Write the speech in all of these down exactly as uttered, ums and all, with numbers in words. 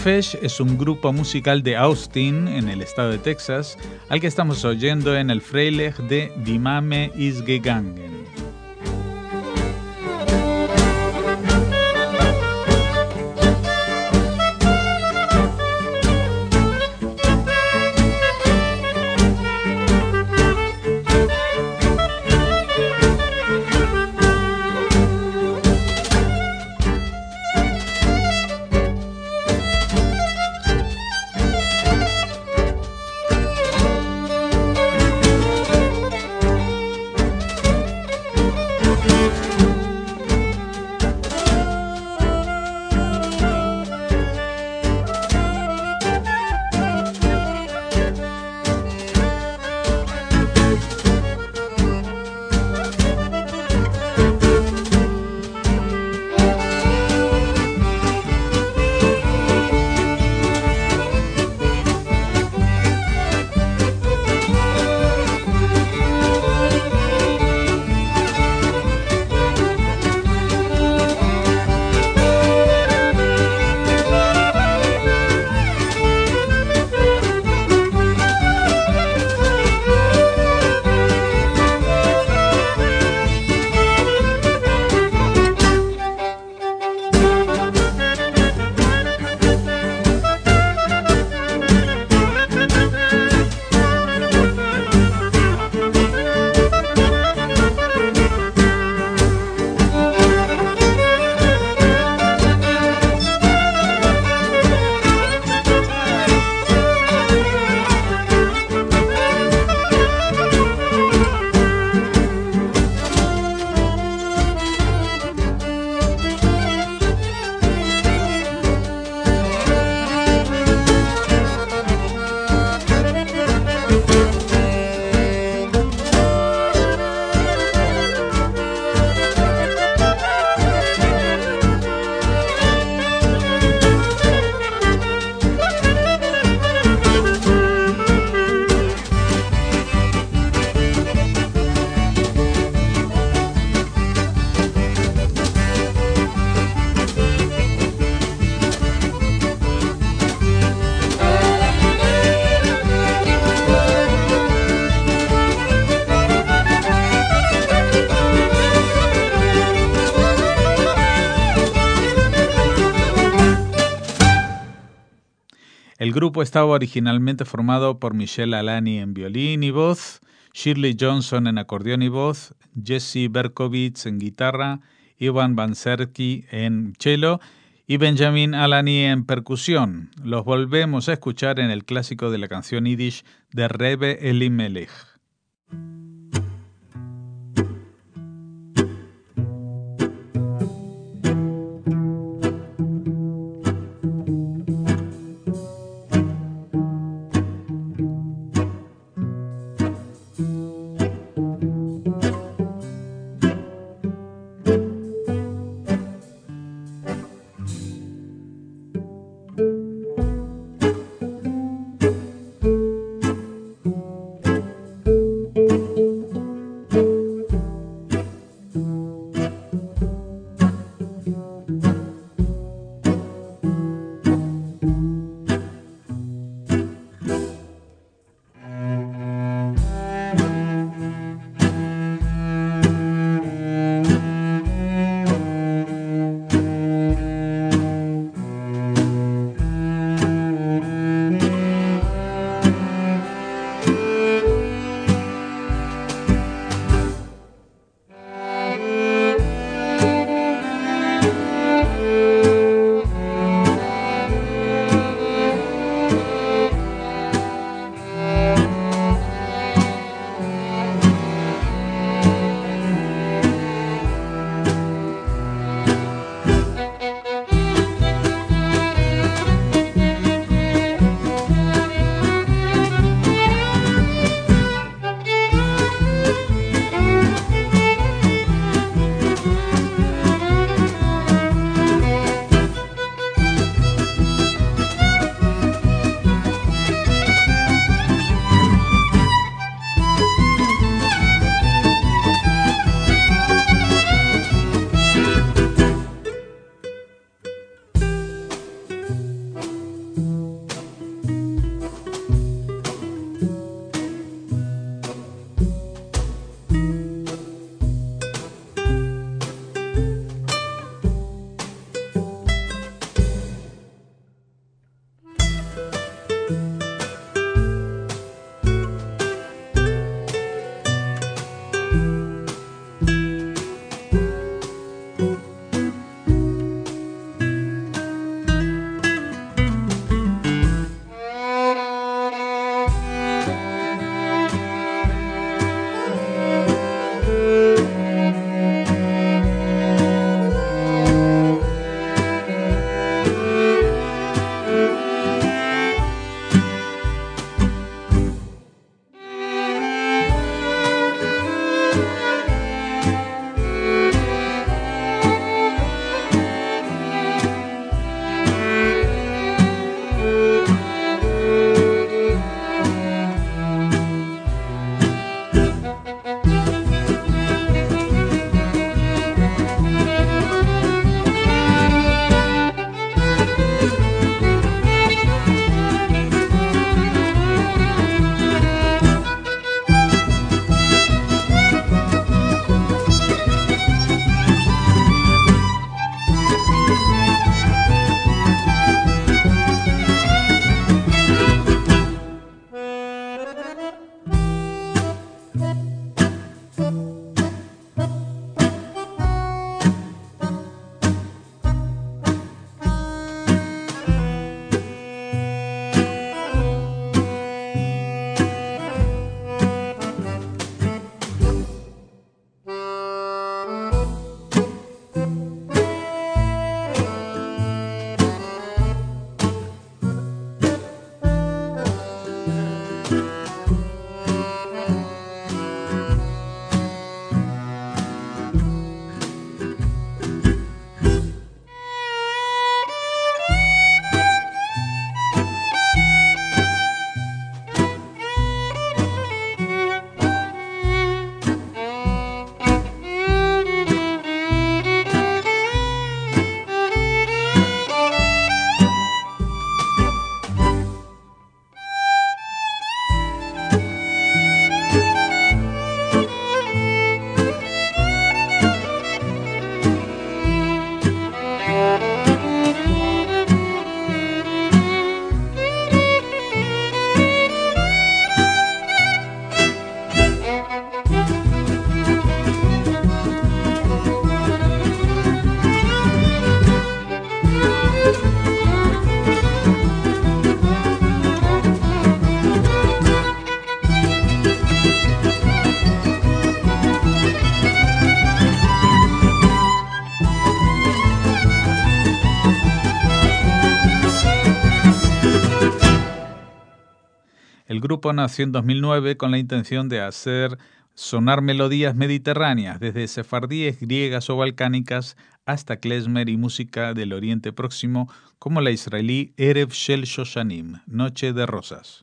Nefesh es un grupo musical de Austin, en el estado de Texas, al que estamos oyendo en el Freilich de Die Mame ist gegangen. El grupo estaba originalmente formado por Michelle Alani en violín y voz, Shirley Johnson en acordeón y voz, Jesse Berkowitz en guitarra, Ivan Banserky en cello y Benjamin Alani en percusión. Los volvemos a escuchar en el clásico de la canción yiddish de Rebe Elimelech. El grupo nació en dos mil nueve con la intención de hacer sonar melodías mediterráneas, desde sefardíes, griegas o balcánicas hasta klezmer y música del Oriente Próximo, como la israelí Erev Shel Shoshanim, Noche de Rosas.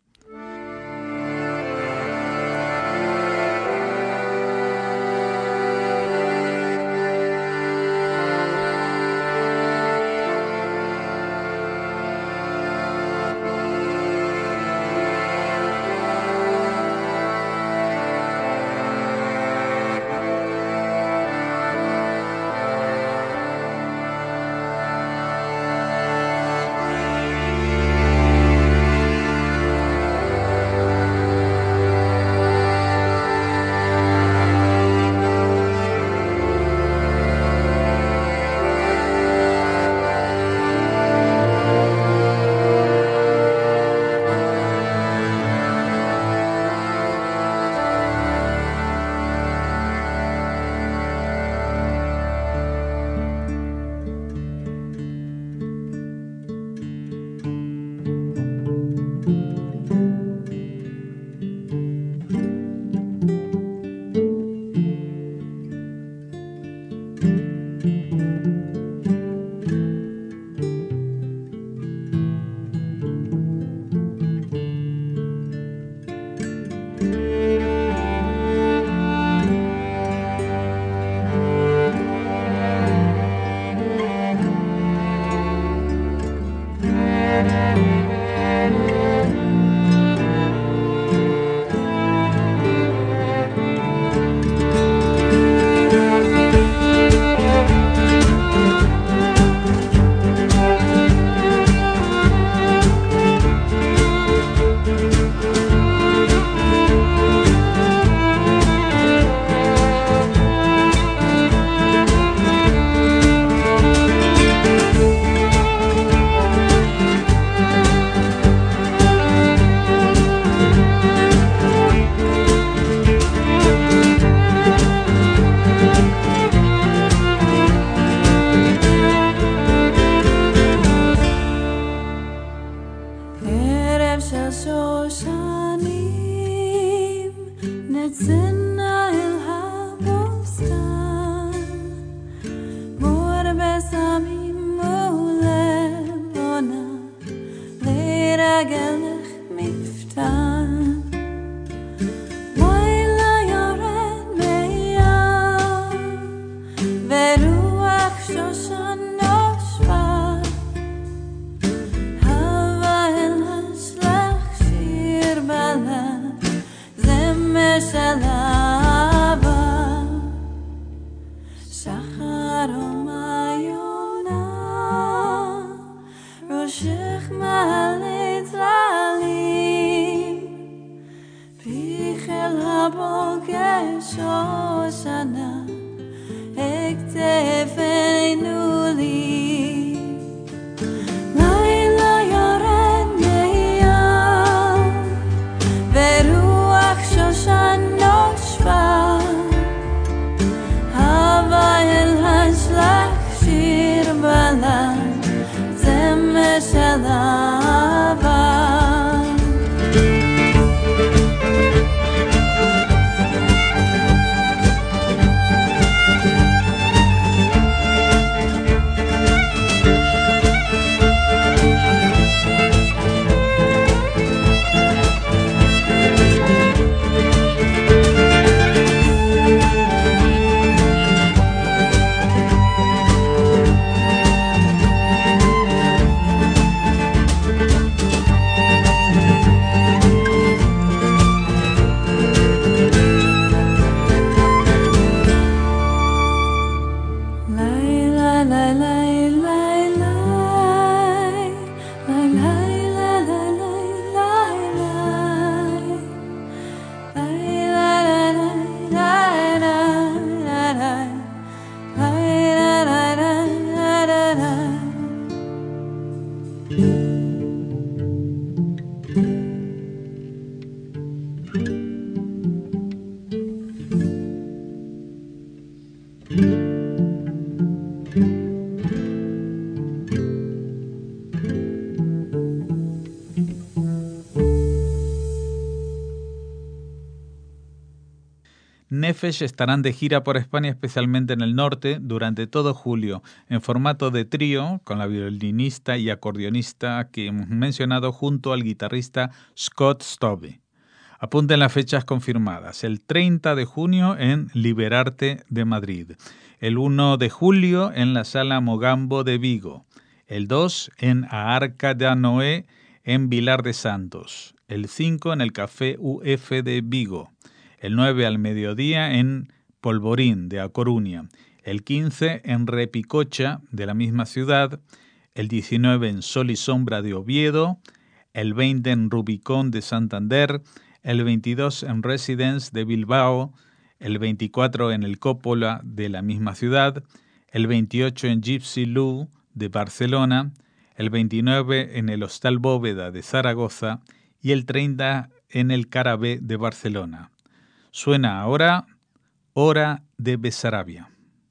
Nefesh estarán de gira por España, especialmente en el norte, durante todo julio, en formato de trío, con la violinista y acordeonista que hemos mencionado, junto al guitarrista Scott Stobbe. Apunten las fechas confirmadas: el treinta de junio en Liberarte de Madrid, el uno de julio en la Sala Mogambo de Vigo, el dos en Aarca de Noé en Vilar de Santos, el cinco en el Café U F de Vigo, el nueve al mediodía en Polvorín de A Coruña, el quince en Repicocha de la misma ciudad, el diecinueve en Sol y Sombra de Oviedo, el veinte en Rubicón de Santander, el veintidós en Residence de Bilbao, el veinticuatro en el Coppola de la misma ciudad, el veintiocho en Gypsy Lou de Barcelona, el veintinueve en el Hostal Bóveda de Zaragoza y el treinta en el Carabé de Barcelona. Suena ahora Hora de Besarabia.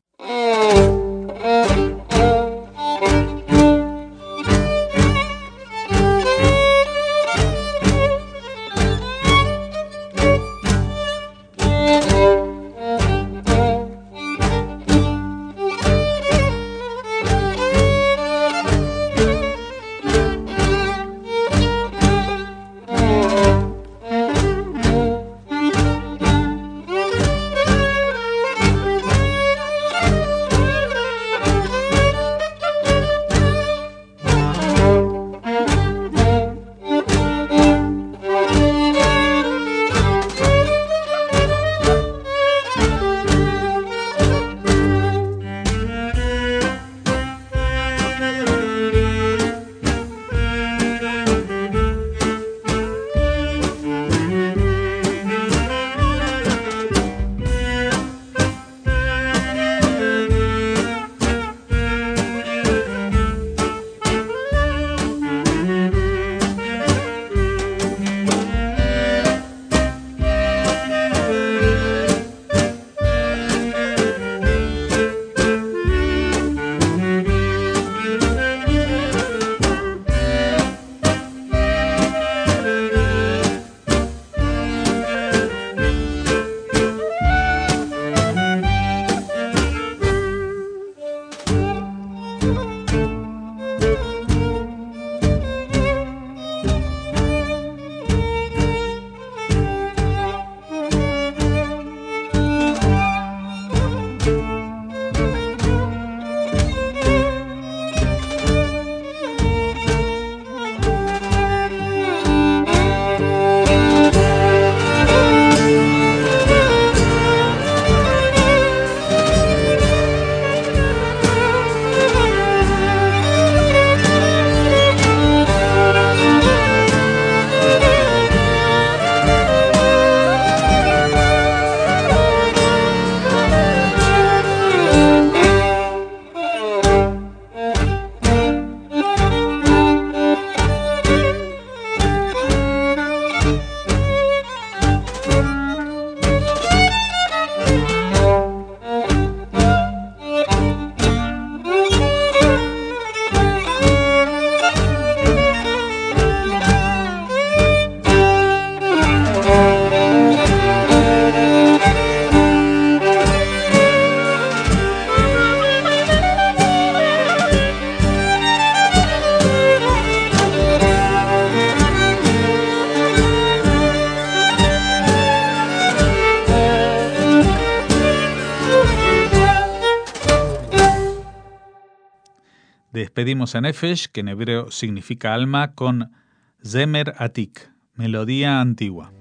Despedimos a Nefesh, que en hebreo significa alma, con Zemer Atik, melodía antigua.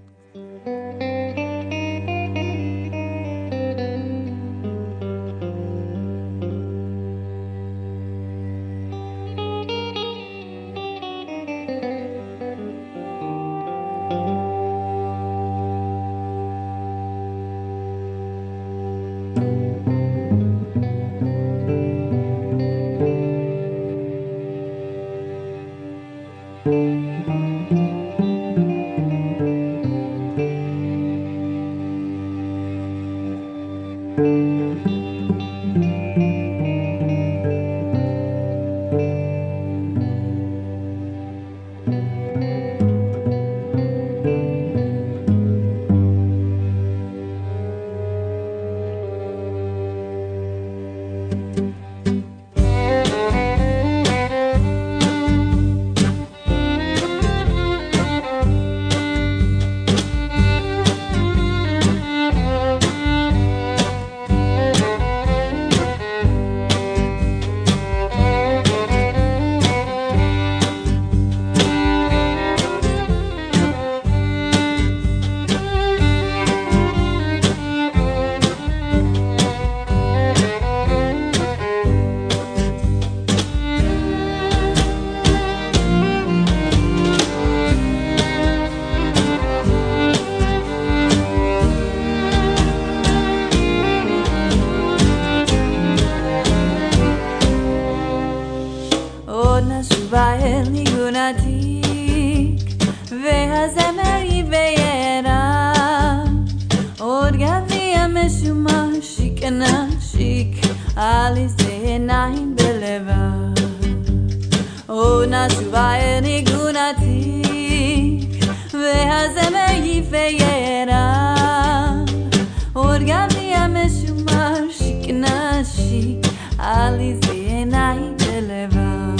יפיירה אורגבי המשומר שכנשי עלי זה עיניי בלבב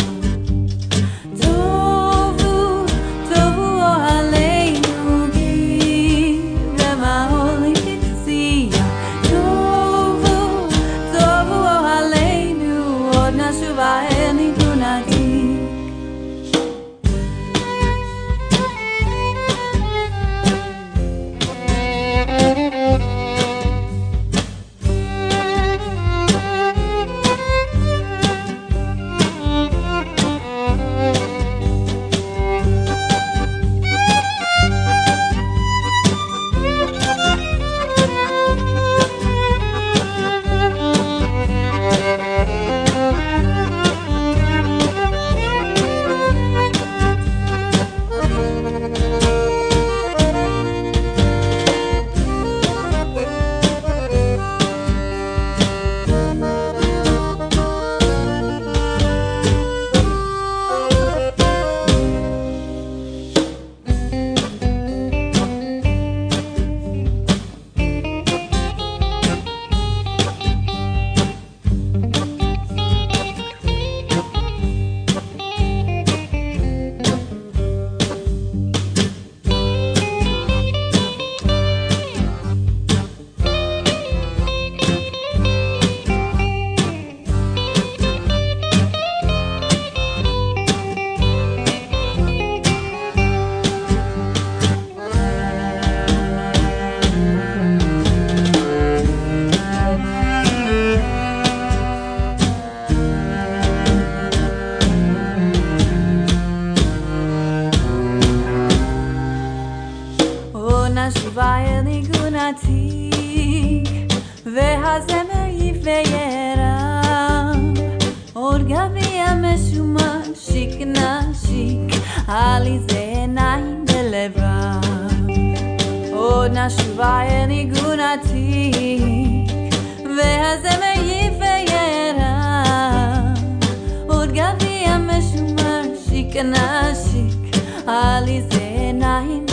טובו, טובו אוהלינו גיר ומה עולים תציע טובו, טובו אוהלינו עוד נשובה אל ניגונתי נשובה אל ניגונתי והזמר יפיירה עוד גבי המשומר שיק נשיק עלי זה עיניים בלבב עוד נשובה אל ניגונתי והזמר יפיירה עוד גבי המשומר שיק נשיק עלי זה עיניים